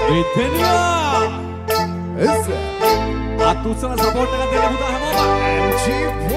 Bethania. Yes. Atusana support එක දෙන්න පුතා හැමෝම. MG4.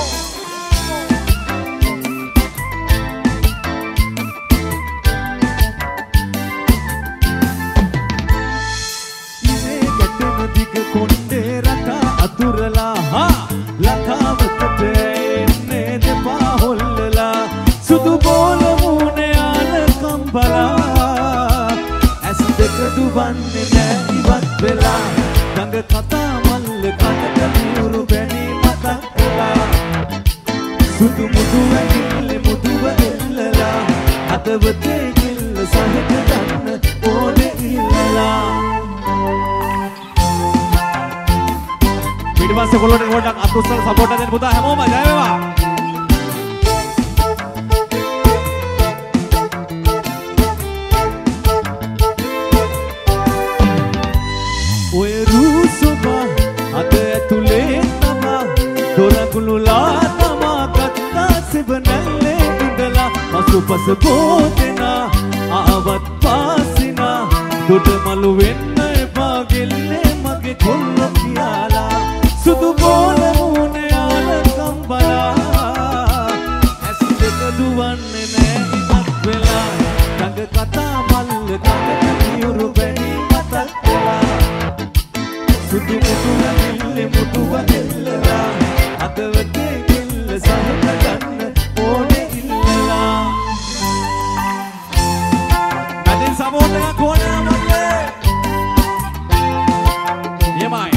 Atusana support එක දෙන්න පුතා හැමෝම ජය වේවා. ඔය රූසුබා අද ඇතුලේ තමා දොරකුළුලා තමා ගත්තා සිවනල්ලේ ඉඳලා පසුපස බෝදෙනා ආවත් පාසිනා දොඩ මලු වෙන්න එපා ගෙල්ලේ මගේ කොල්ල කියලා සුදු බෝල මුනේ ආලකම් බලා ඇස් දෙක දුවන්නේ නෑ ඉවත් වෙලා ළඟ කතා මල්ල කඳ නියුරු බැනි මතක් වෙලා සුදු මුතුව එල්ලලා අදවතේ කිල්ල සහක ගන්න ඕනේ ඉල්ලලා නැදින් සමෝට එකක් ඕනේ මල්ලේ යමයි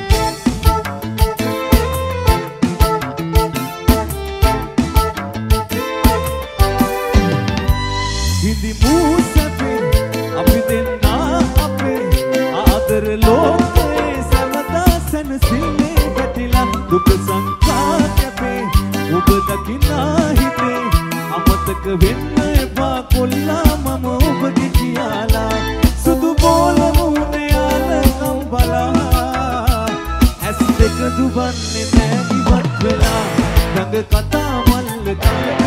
හිඳි මූසපේ අපි දෙන්නා අපේ ආදර ලෝකේ සමදා සනසිල්ලේ වැටිලා දුක සංකාකපේ ඔබ දකිනා හිතේ අමතක වෙන්න එපා කොල්ලා මම ඔබගේ කියලා සුදු බෝල මුනේ ආලකම් බලා ඇස් දෙක දුවන්නේ නෑ ඉවත් වෙලා ගඟ කතා මල්ල